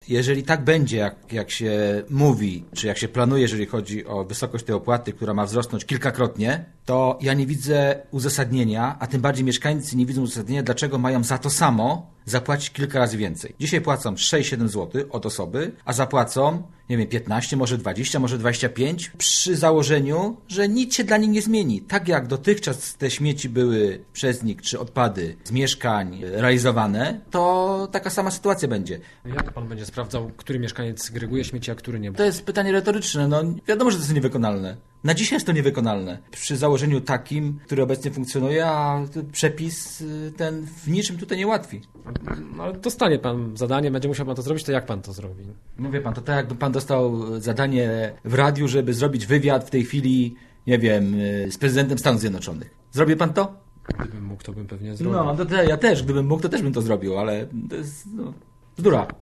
Jeżeli tak będzie, jak się mówi, czy jak się planuje, jeżeli chodzi o wysokość tej opłaty, która ma wzrosnąć kilkakrotnie, to ja nie widzę uzasadnienia, a tym bardziej mieszkańcy nie widzą uzasadnienia, dlaczego mają za to samo zapłacić kilka razy więcej. Dzisiaj płacą 6-7 zł od osoby, a zapłacą, nie wiem, 15, może 20, może 25, przy założeniu, że nic się dla nich nie zmieni. Tak jak dotychczas te śmieci były przez nich, czy odpady z mieszkań realizowane, to taka sama sytuacja będzie. Jak pan będzie sprawdzał, który mieszkaniec segreguje śmieci, a który nie? To jest pytanie retoryczne. No, wiadomo, że to jest niewykonalne. Na dzisiaj jest to niewykonalne. Przy założeniu takim, który obecnie funkcjonuje, a przepis ten w niczym tutaj nie ułatwi. No, ale dostanie pan zadanie, będzie musiał pan to zrobić, to jak pan to zrobi? No wie pan, to tak jakby pan dostał zadanie w radiu, żeby zrobić wywiad w tej chwili, nie wiem, z prezydentem Stanów Zjednoczonych. Zrobi pan to? Gdybym mógł, to bym pewnie zrobił. No, ja też. Gdybym mógł, to też bym to zrobił, ale to jest bzdura.